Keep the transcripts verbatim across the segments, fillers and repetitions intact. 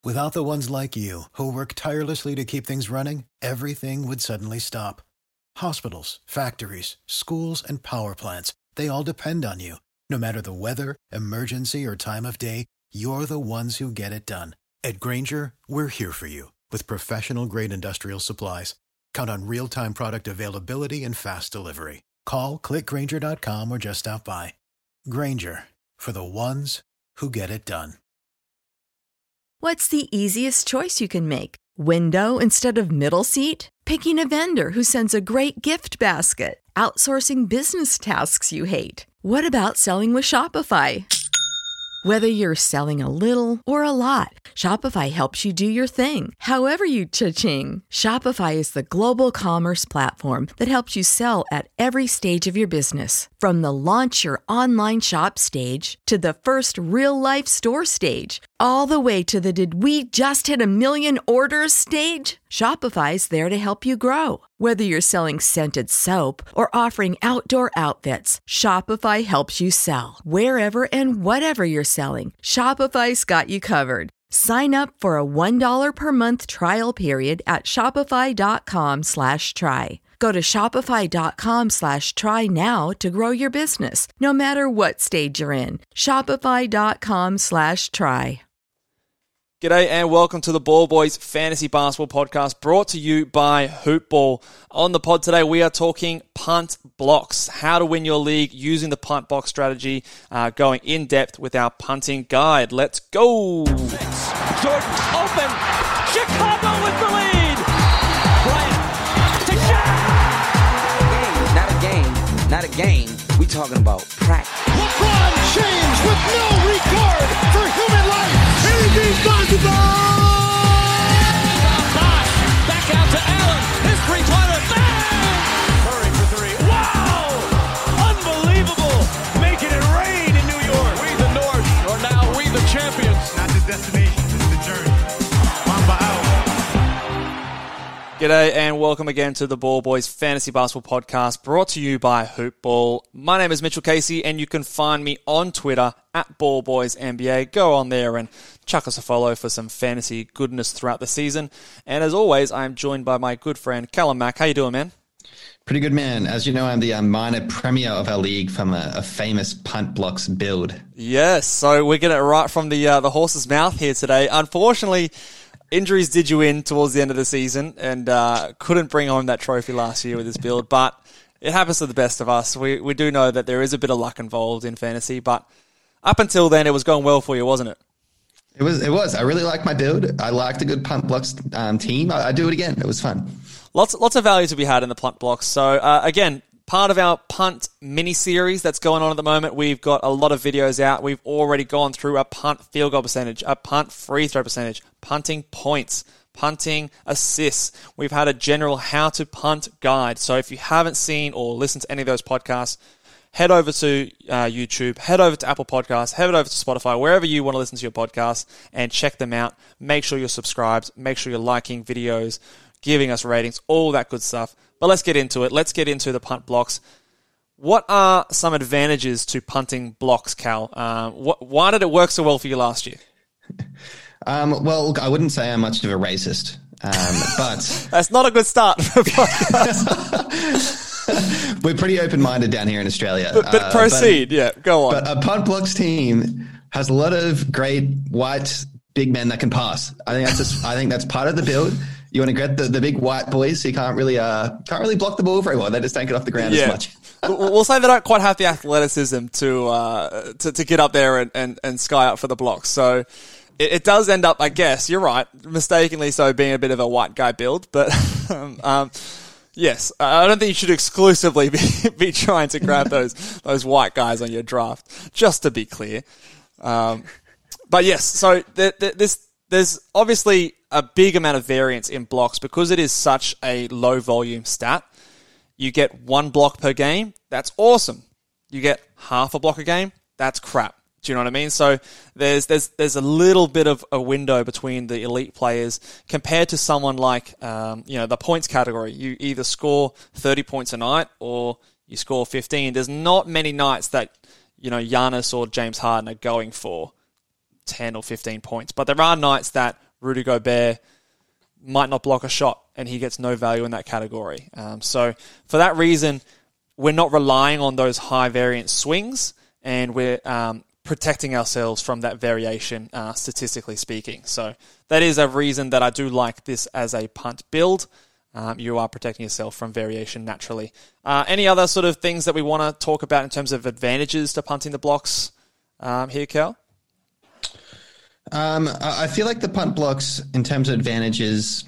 Without the ones like you, who work tirelessly to keep things running, everything would suddenly stop. Hospitals, factories, schools, and power plants, they all depend on you. No matter the weather, emergency, or time of day, you're the ones who get it done. At Grainger, we're here for you with professional-grade industrial supplies. Count on real-time product availability and fast delivery. Call, click Grainger dot com, or just stop by. Grainger, for the ones who get it done. What's the easiest choice you can make? Window instead of middle seat? Picking a vendor who sends a great gift basket? Outsourcing business tasks you hate? What about selling with Shopify? Whether you're selling a little or a lot, Shopify helps you do your thing, however you cha-ching. Shopify is the global commerce platform that helps you sell at every stage of your business. From the launch your online shop stage to the first real-life store stage, all the way to the did we just hit a million orders stage. Shopify's there to help you grow. Whether you're selling scented soap or offering outdoor outfits, Shopify helps you sell. Wherever and whatever you're selling, Shopify's got you covered. Sign up for a one dollar per month trial period at shopify.com slash try. Go to shopify.com slash try now to grow your business, no matter what stage you're in. Shopify.com slash try. G'day and welcome to the Ball Boys Fantasy Basketball Podcast, brought to you by Hoopball. On the pod today, we are talking punt blocks, how to win your league using the punt block strategy, uh, going in depth with our punting guide. Let's go! Jordan open, Chicago with the lead! Bryant to Shaq! Not a game, not a game. We talking about practice. LeBron James with no regard for human life. Anything's possible! Bosh, back out to Allen. His three-pointer, bang! Curry for three. Wow! Unbelievable! Making it rain in New York. We the North are now we the champions. Not the destination, it's the journey. Mamba out. G'day and welcome again to the Ball Boys Fantasy Basketball Podcast, brought to you by Hoopball. My name is Mitchell Casey and you can find me on Twitter at Ball Boys N B A. Go on there and chuck us a follow for some fantasy goodness throughout the season. And as always, I am joined by my good friend Callum Mack. How you doing, man? Pretty good, man. As you know, I'm the uh, minor premier of our league from a, a famous punt blocks build. Yes, so we're getting it right from the uh, the horse's mouth here today. Unfortunately, injuries did you in towards the end of the season and uh, couldn't bring home that trophy last year with this build, but it happens to the best of us. We we do know that there is a bit of luck involved in fantasy, but up until then, it was going well for you, wasn't it? It was. It was. I really liked my build. I liked a good punt blocks um, team. I, I'd do it again. It was fun. Lots, lots of value to be had in the punt blocks. So uh, again, part of our punt mini series that's going on at the moment. We've got a lot of videos out. We've already gone through a punt field goal percentage, a punt free throw percentage, punting points, punting assists. We've had a general how to punt guide. So if you haven't seen or listened to any of those podcasts, head over to uh, YouTube, head over to Apple Podcasts, head over to Spotify, wherever you want to listen to your podcast, and check them out. Make sure you're subscribed. Make sure you're liking videos, giving us ratings, all that good stuff. But let's get into it. Let's get into the punt blocks. What are some advantages to punting blocks, Cal? Um, wh- why did it work so well for you last year? Um, well, look, I wouldn't say I'm much of a racist, um, but... That's not a good start for a podcast. We're pretty open-minded down here in Australia. But, but uh, proceed, but, yeah, go on. But a punt blocks team has a lot of great white big men that can pass. I think that's just, I think that's part of the build. You want to get the, the big white boys who can't really uh can't really block the ball very well. They just don't get off the ground yeah. as much. We'll say they don't quite have the athleticism to uh to, to get up there and, and, and sky up for the blocks. So it, it does end up, I guess, you're right, mistakenly so, being a bit of a white guy build. But um, yes, I don't think you should exclusively be, be trying to grab those those white guys on your draft, just to be clear. Um, but yes, so th- th- this there's obviously a big amount of variance in blocks because it is such a low volume stat. You get one block per game, that's awesome. You get half a block a game, that's crap. Do you know what I mean? So there's there's there's a little bit of a window between the elite players compared to someone like um, you know, the points category. You either score thirty points a night or you score fifteen. There's not many nights that, you know, Giannis or James Harden are going for ten or fifteen points, but there are nights that Rudy Gobert might not block a shot, and he gets no value in that category. Um, so for that reason, we're not relying on those high variance swings, and we're um, protecting ourselves from that variation, uh, statistically speaking. So that is a reason that I do like this as a punt build. Um, you are protecting yourself from variation naturally. Uh, any other sort of things that we want to talk about in terms of advantages to punting the blocks um, here, Cal? Um, I feel like the punt blocks, in terms of advantages,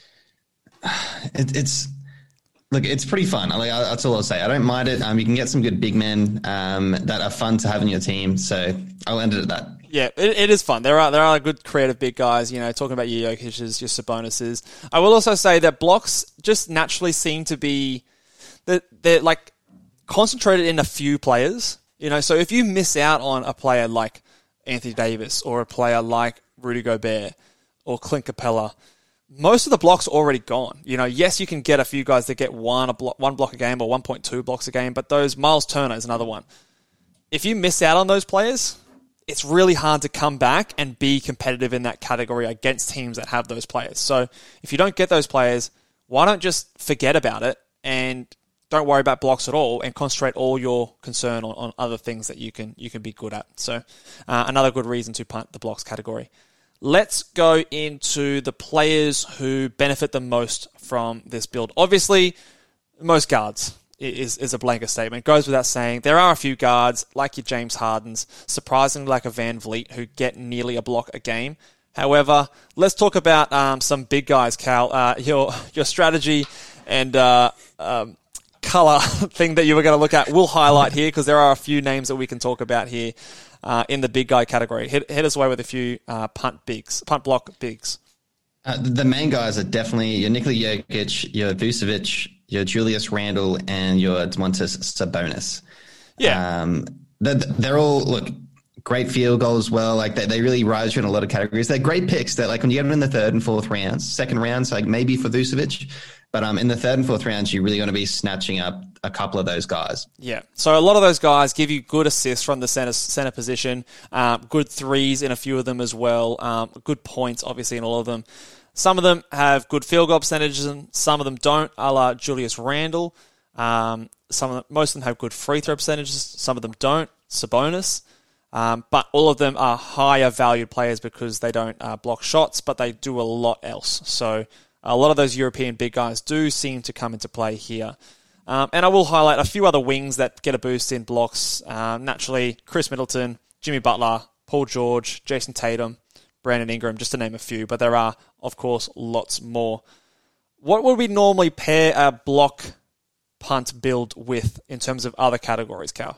it, it's look, it's pretty fun. Like, that's all I'll say. I don't mind it. Um, you can get some good big men um, that are fun to have in your team. So I'll end it at that. Yeah, it, it is fun. There are there are good creative big guys, you know, talking about your Jokic's, your Sabonis's. I will also say that blocks just naturally seem to be, they're, they're like concentrated in a few players, you know, so if you miss out on a player like Anthony Davis or a player like Rudy Gobert or Clint Capella, most of the blocks are already gone. You know, yes, you can get a few guys that get one a block, one block a game or one point two blocks a game, but those, Miles Turner is another one. If you miss out on those players, it's really hard to come back and be competitive in that category against teams that have those players. So if you don't get those players, why don't just forget about it and don't worry about blocks at all and concentrate all your concern on, on other things that you can you can be good at. So uh, another good reason to punt the blocks category. Let's go into the players who benefit the most from this build. Obviously, most guards is, is a blanket statement. It goes without saying. There are a few guards, like your James Hardens, surprisingly like a Van Vliet, who get nearly a block a game. However, let's talk about um, some big guys, Cal. Uh, your your strategy and uh, um, color thing that you were going to look at we'll highlight here, because there are a few names that we can talk about here uh, in the big guy category. Hit, hit us away with a few uh, punt bigs, punt block bigs. Uh, the main guys are definitely your Nikola Jokic, your Vucevic, your Julius Randle, and your Domantas Sabonis. Yeah. Um, they're, they're all, look, great field goals as well. Like, they, they really rise you in a lot of categories. They're great picks that, like, when you get them in the third and fourth rounds, second rounds, like maybe for Vucevic, but um, in the third and fourth rounds, you're really going to be snatching up a couple of those guys. Yeah. So a lot of those guys give you good assists from the center center position, um, good threes in a few of them as well, um, good points, obviously, in all of them. Some of them have good field goal percentages, and some of them don't, a la Julius Randle. Um, some of them, most of them have good free throw percentages. Some of them don't. Sabonis. Um, but all of them are higher valued players because they don't uh, block shots, but they do a lot else. So a lot of those European big guys do seem to come into play here. Um, and I will highlight a few other wings that get a boost in blocks. Uh, naturally, Chris Middleton, Jimmy Butler, Paul George, Jason Tatum, Brandon Ingram, just to name a few. But there are, of course, lots more. What would we normally pair a block punt build with in terms of other categories, Cal?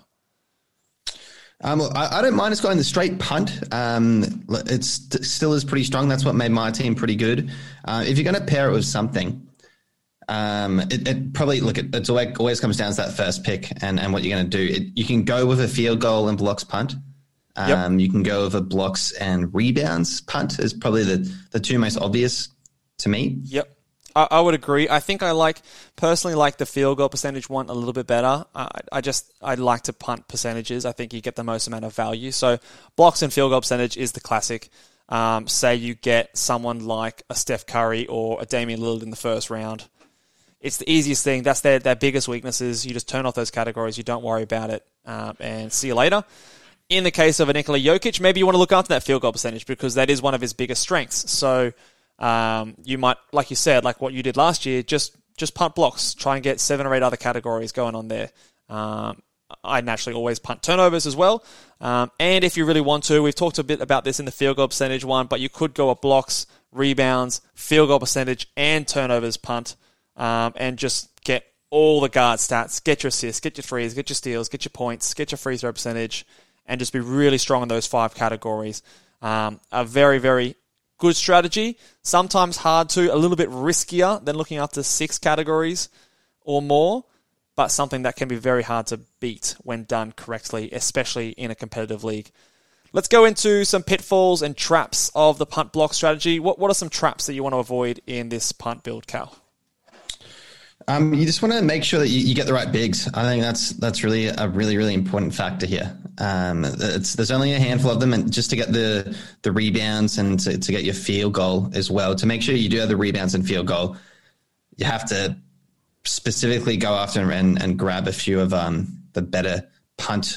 Um, I, I don't mind us going the straight punt. Um, it still is pretty strong. That's what made my team pretty good. Uh, if you're going to pair it with something, um, it, it probably look. It it's always, always comes down to that first pick and, and what you're going to do. It, you can go with a field goal and blocks punt. Um, yep. You can go with a blocks and rebounds punt. Is probably the the two most obvious to me. Yep. I would agree. I think I like, personally like the field goal percentage one a little bit better. I, I just, I like to punt percentages. I think you get the most amount of value. So blocks and field goal percentage is the classic. Um, say you get someone like a Steph Curry or a Damian Lillard in the first round. It's the easiest thing. That's their, their biggest weaknesses. You just turn off those categories. You don't worry about it. Um, and see you later. In the case of a Nikola Jokic, maybe you want to look after that field goal percentage because that is one of his biggest strengths. So, Um, you might, like you said, like what you did last year, just just punt blocks. Try and get seven or eight other categories going on there. Um, I naturally always punt turnovers as well. Um, and if you really want to, we've talked a bit about this in the field goal percentage one, but you could go a blocks, rebounds, field goal percentage, and turnovers punt, um, and just get all the guard stats. Get your assists, get your threes, get your steals, get your points, get your free throw percentage, and just be really strong in those five categories. Um, a very, very good strategy, sometimes hard to, a little bit riskier than looking after six categories or more, but something that can be very hard to beat when done correctly, especially in a competitive league. Let's go into some pitfalls and traps of the punt block strategy. What what are some traps that you want to avoid in this punt build, Cal? Um, you just want to make sure that you, you get the right bigs. I think that's that's really a really really important factor here. Um, it's there's only a handful of them, and just to get the the rebounds and to, to get your field goal as well. To make sure you do have the rebounds and field goal, you have to specifically go after and, and grab a few of um the better punt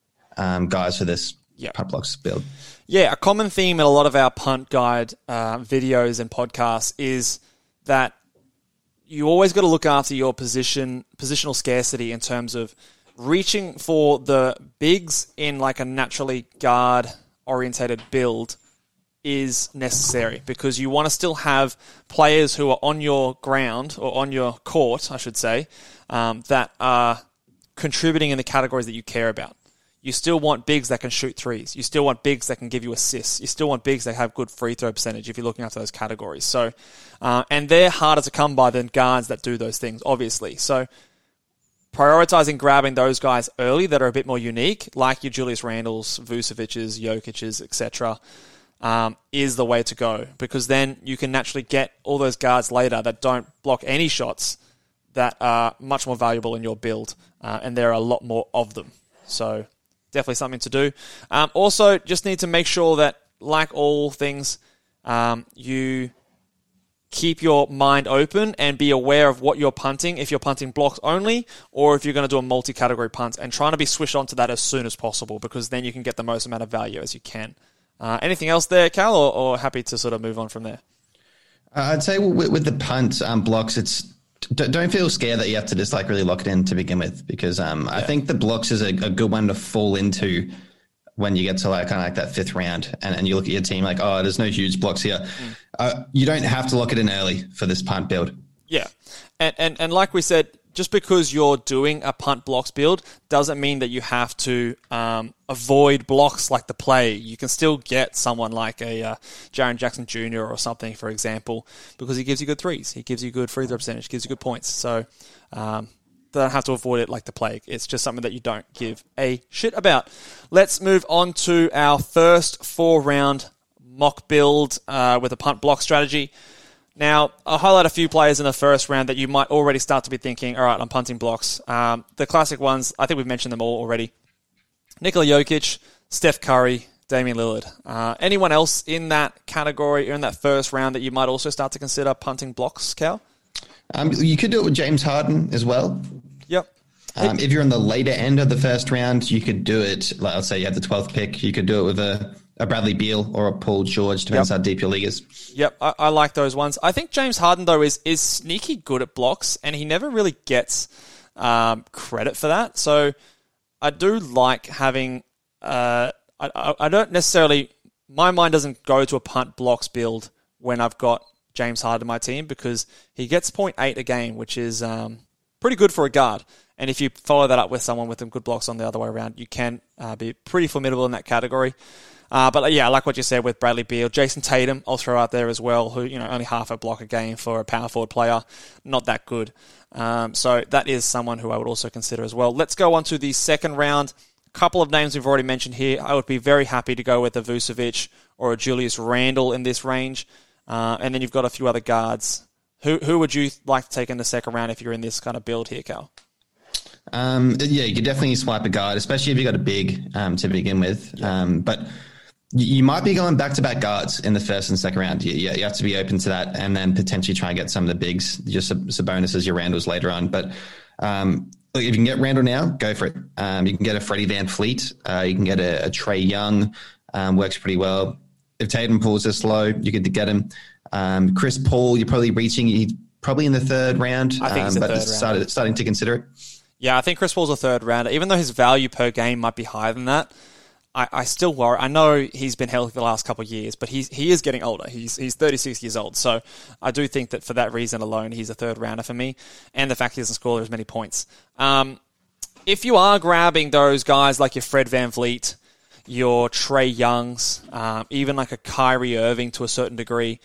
um guys for this yep. punt blocks build. Yeah, a common theme in a lot of our punt guide uh, videos and podcasts is that you always got to look after your position, positional scarcity in terms of reaching for the bigs in like a naturally guard-orientated build is necessary because you want to still have players who are on your ground or on your court, I should say, um, that are contributing in the categories that you care about. You still want bigs that can shoot threes. You still want bigs that can give you assists. You still want bigs that have good free throw percentage if you're looking after those categories. So, uh, and they're harder to come by than guards that do those things, obviously. So, prioritizing grabbing those guys early that are a bit more unique, like your Julius Randles, Vucevic's, Jokic's, et cetera, um, is the way to go because then you can naturally get all those guards later that don't block any shots that are much more valuable in your build, uh, and there are a lot more of them. So, definitely something to do. Um, also, just need to make sure that, like all things, um, you keep your mind open and be aware of what you're punting, if you're punting blocks only, or if you're going to do a multi-category punt, and trying to be switched onto that as soon as possible, because then you can get the most amount of value as you can. Uh, anything else there, Cal, or, or happy to sort of move on from there? Uh, I'd say with, with the punt um, blocks, it's don't feel scared that you have to just like really lock it in to begin with, because um, yeah. I think the blocks is a, a good one to fall into when you get to like kind of like that fifth round and, and you look at your team like, oh, there's no huge blocks here. Mm. Uh, you don't have to lock it in early for this punt build. Yeah. And, and, and like we said, just because you're doing a punt blocks build doesn't mean that you have to um, avoid blocks like the play. You can still get someone like a uh, Jaren Jackson Junior or something, for example, because he gives you good threes. He gives you good free throw percentage, gives you good points. So um, don't have to avoid it like the plague. It's just something that you don't give a shit about. Let's move on to our first four-round mock build uh, with a punt block strategy. Now, I'll highlight a few players in the first round that you might already start to be thinking, all right, I'm punting blocks. Um, the classic ones, I think we've mentioned them all already. Nikola Jokic, Steph Curry, Damian Lillard. Uh, anyone else in that category or in that first round that you might also start to consider punting blocks, Cal? Um, you could do it with James Harden as well. Yep. Um, if you're in the later end of the first round, you could do it, like, let's say you have the twelfth pick, you could do it with a, a Bradley Beal or a Paul George, depends yep. how deep your league is. Yep, I, I like those ones. I think James Harden, though, is is sneaky good at blocks, and he never really gets um, credit for that. So I do like having, uh, I, I don't necessarily, my mind doesn't go to a punt blocks build when I've got James Harden in my team, because he gets point eight a game, which is um, pretty good for a guard. And if you follow that up with someone with some good blocks on the other way around, you can uh, be pretty formidable in that category. Uh, but yeah, I like what you said with Bradley Beal. Jason Tatum, I'll throw out there as well, who, you know, only half a block a game for a power forward player. Not that good. Um, so that is someone who I would also consider as well. Let's go on to the second round. A couple of names we've already mentioned here. I would be very happy to go with a Vucevic or a Julius Randle in this range. Uh, and then you've got a few other guards. Who who would you like to take in the second round if you're in this kind of build here, Cal? Um, yeah, you could definitely swipe a guard, especially if you got a big um, to begin with. Yeah. Um, but you might be going back-to-back guards in the first and second round. You, you have to be open to that, and then potentially try and get some of the bigs, just Sabonis, your Randles later on. But um, look, if you can get Randle now, go for it. Um, you can get a Freddie Van Fleet. Uh, you can get a, a Trae Young. Um, works pretty well. If Tatum pulls this slow, you could get him. Um, Chris Paul, you're probably reaching. He's probably in the third round. I think um, he's but third started, round. starting to consider it. Yeah, I think Chris Paul's a third rounder. Even though his value per game might be higher than that, I, I still worry. I know he's been healthy the last couple of years, but he's he is getting older. He's he's thirty-six years old. So I do think that for that reason alone, he's a third rounder for me. And the fact he doesn't score as many points. Um, if you are grabbing those guys like your Fred VanVleet, your Trae Youngs, um, even like a Kyrie Irving to a certain degree,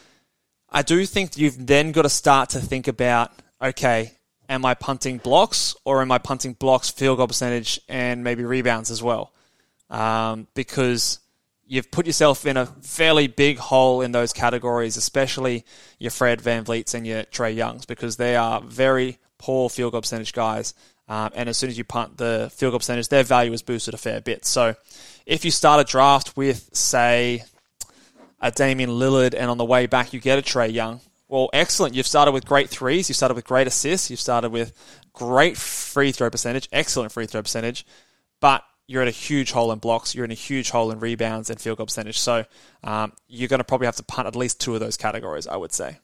I do think you've then got to start to think about, okay, am I punting blocks or am I punting blocks, field goal percentage, and maybe rebounds as well? Um, because you've put yourself in a fairly big hole in those categories, especially your Fred VanVleets and your Trae Youngs, because they are very poor field goal percentage guys. Um, and as soon as you punt the field goal percentage, their value is boosted a fair bit. So if you start a draft with, say, a Damian Lillard, and on the way back you get a Trae Young, well, excellent. You've started with great threes. You've started with great assists. You've started with great free throw percentage, excellent free throw percentage. But you're at a huge hole in blocks. You're in a huge hole in rebounds and field goal percentage. So um, you're going to probably have to punt at least two of those categories, I would say.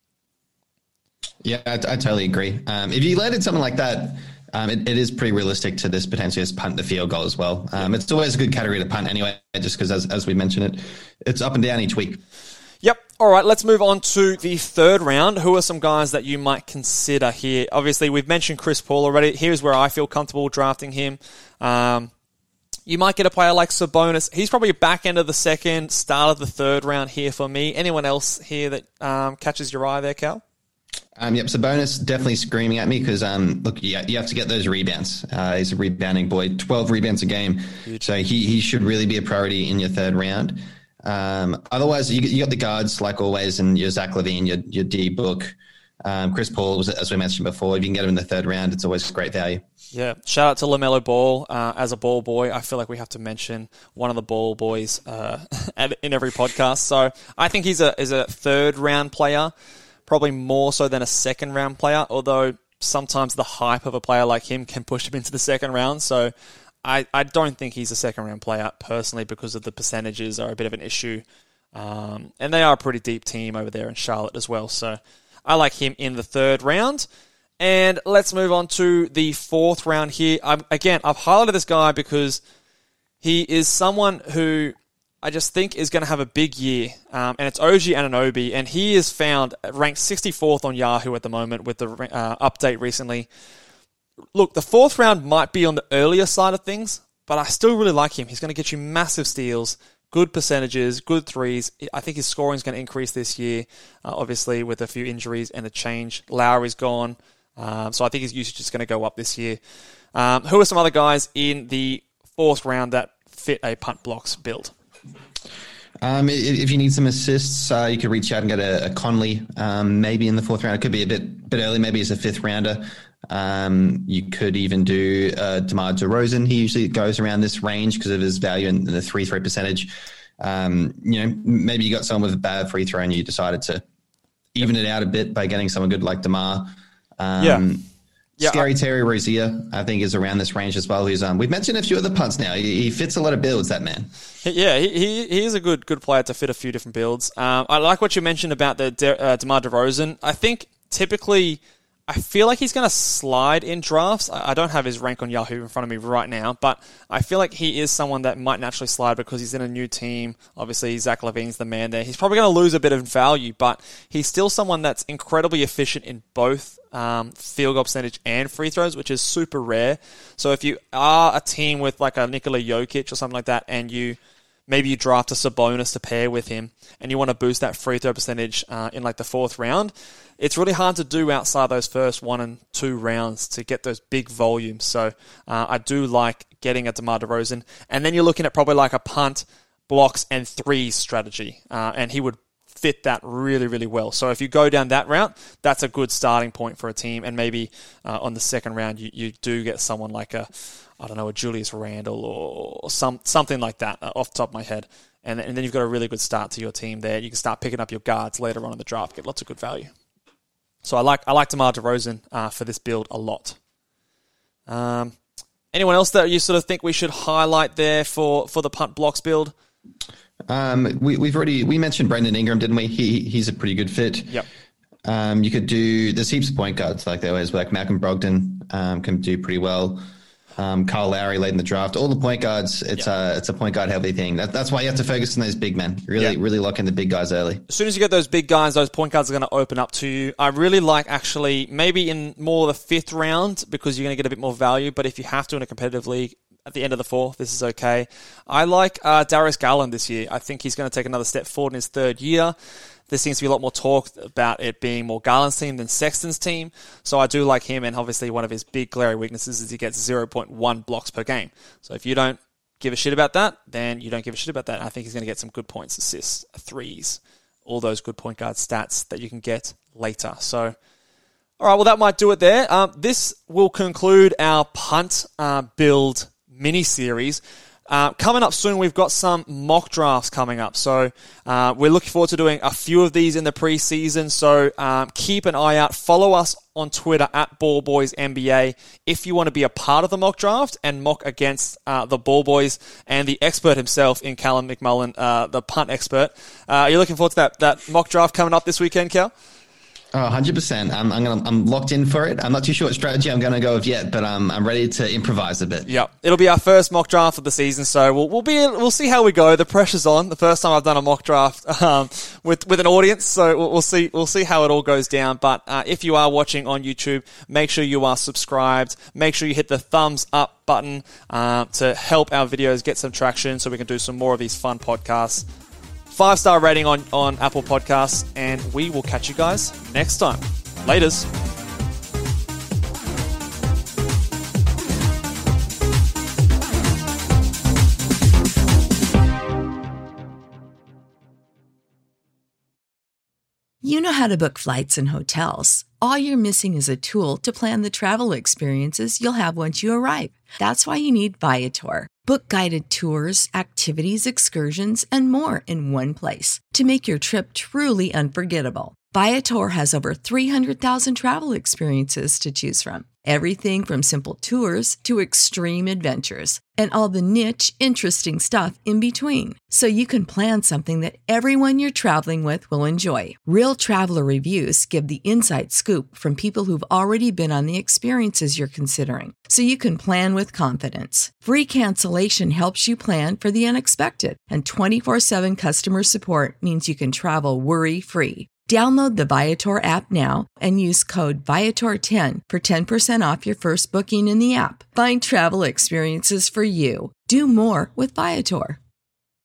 Yeah, I, I totally agree. Um, if you landed something like that, um, it, it is pretty realistic to this potentially just punt the field goal as well. Um, it's always a good category to punt anyway, just because as, as we mentioned it, it's up and down each week. Yep. All right, let's move on to the third round. Who are some guys that you might consider here? Obviously, we've mentioned Chris Paul already. Here's where I feel comfortable drafting him. Um, you might get a player like Sabonis. He's probably back end of the second, start of the third round here for me. Anyone else here that um, catches your eye there, Cal? Um, yep, Sabonis definitely screaming at me because, um, look, you, you have to get those rebounds. Uh, he's a rebounding boy, twelve rebounds a game. Huge. So he, he should really be a priority in your third round. Um, otherwise, you, you got the guards, like always, and your Zach LaVine, your, your D Book. Um, Chris Paul, as we mentioned before, if you can get him in the third round, it's always great value. Yeah, shout out to LaMelo Ball uh, as a ball boy. I feel like we have to mention one of the ball boys uh, in every podcast. So I think he's a is a third round player, probably more so than a second round player, although sometimes the hype of a player like him can push him into the second round. So I, I don't think he's a second round player personally because of the percentages are a bit of an issue. Um, and they are a pretty deep team over there in Charlotte as well. So I like him in the third round. And let's move on to the fourth round here. I'm, again, I've highlighted this guy because he is someone who I just think is going to have a big year. Um, and it's O G Anunoby. And he is found ranked sixty-fourth on Yahoo at the moment with the uh, update recently. Look, the fourth round might be on the earlier side of things, but I still really like him. He's going to get you massive steals, good percentages, good threes. I think his scoring is going to increase this year, uh, obviously with a few injuries and a change. Lowry's gone, um, so I think his usage is going to go up this year. Um, who are some other guys in the fourth round that fit a punt blocks build? Um, if you need some assists, uh, you could reach out and get a, a Conley, um, maybe in the fourth round. It could be a bit bit early, maybe as a fifth rounder. Um, you could even do uh, DeMar DeRozan. He usually goes around this range because of his value and the free throw percentage. Um, you know, maybe you got someone with a bad free throw and you decided to even it out a bit by getting someone good like DeMar. Um, yeah. Yeah, Scary I, Terry Rozier, I think, is around this range as well. He's um, we've mentioned a few other punts now. He, he fits a lot of builds, that man. Yeah, he he, he is a good good player to fit a few different builds. Um, I like what you mentioned about the De, uh, DeMar DeRozan. I think typically, I feel like he's going to slide in drafts. I, I don't have his rank on Yahoo in front of me right now, but I feel like he is someone that might naturally slide because he's in a new team. Obviously, Zach LaVine's the man there. He's probably going to lose a bit of value, but he's still someone that's incredibly efficient in both Um, field goal percentage and free throws, which is super rare. So if you are a team with like a Nikola Jokic or something like that, and you maybe you draft a Sabonis to pair with him, and you want to boost that free throw percentage uh, in like the fourth round, it's really hard to do outside those first one and two rounds to get those big volumes. So uh, I do like getting a DeMar DeRozan, and then you're looking at probably like a punt, blocks, and threes strategy, uh, and he would fit that really, really well. So if you go down that route, that's a good starting point for a team. And maybe uh, on the second round, you, you do get someone like a, I don't know, a Julius Randle or some something like that uh, off the top of my head. And, and then you've got a really good start to your team there. You can start picking up your guards later on in the draft, get lots of good value. So I like I like DeMar DeRozan uh, for this build a lot. Um, anyone else that you sort of think we should highlight there for, for the punt blocks build? Um, we, we've already, we mentioned Brandon Ingram, didn't we? He, he's a pretty good fit. Yep. Um, you could do, there's heaps of point guards like there was, like Malcolm Brogdon, um, can do pretty well. Um, Kyle Lowry late in the draft, all the point guards. It's yep. a, it's a point guard heavy thing. That, that's why you have to focus on those big men. Really, yep. really lock in the big guys early. As soon as you get those big guys, those point guards are going to open up to you. I really like actually maybe in more the fifth round because you're going to get a bit more value. But if you have to in a competitive league, at the end of the fourth, this is okay. I like uh, Darius Garland this year. I think he's going to take another step forward in his third year. There seems to be a lot more talk about it being more Garland's team than Sexton's team. So I do like him, and obviously one of his big glaring weaknesses is he gets zero point one blocks per game. So if you don't give a shit about that, then you don't give a shit about that. I think he's going to get some good points, assists, threes, all those good point guard stats that you can get later. So, all right, well, that might do it there. Um, this will conclude our punt uh, build mini-series. Uh, coming up soon, we've got some mock drafts coming up. So uh, we're looking forward to doing a few of these in the preseason. So um, keep an eye out. Follow us on Twitter at Ball Boys N B A if you want to be a part of the mock draft and mock against uh, the Ball Boys and the expert himself in Callum McMullen, uh, the punt expert. Uh, are you looking forward to that, that mock draft coming up this weekend, Cal? Oh, one hundred percent. I'm I'm gonna I'm locked in for it. I'm not too sure what strategy I'm going to go with yet, but um, I'm ready to improvise a bit. Yeah, it'll be our first mock draft of the season, so we'll we'll be we'll see how we go. The pressure's on. The first time I've done a mock draft um, with with an audience, so we'll, we'll see we'll see how it all goes down. But uh, if you are watching on YouTube, make sure you are subscribed. Make sure you hit the thumbs up button uh, to help our videos get some traction, so we can do some more of these fun podcasts. Five-star rating on, on Apple Podcasts, and we will catch you guys next time. Laters. You know how to book flights and hotels. All you're missing is a tool to plan the travel experiences you'll have once you arrive. That's why you need Viator. Book guided tours, activities, excursions, and more in one place to make your trip truly unforgettable. Viator has over three hundred thousand travel experiences to choose from. Everything from simple tours to extreme adventures and all the niche, interesting stuff in between. So you can plan something that everyone you're traveling with will enjoy. Real traveler reviews give the inside scoop from people who've already been on the experiences you're considering. So you can plan with confidence. Free cancellation helps you plan for the unexpected. And twenty-four seven customer support means you can travel worry-free. Download the Viator app now and use code Viator ten for ten percent off your first booking in the app. Find travel experiences for you. Do more with Viator.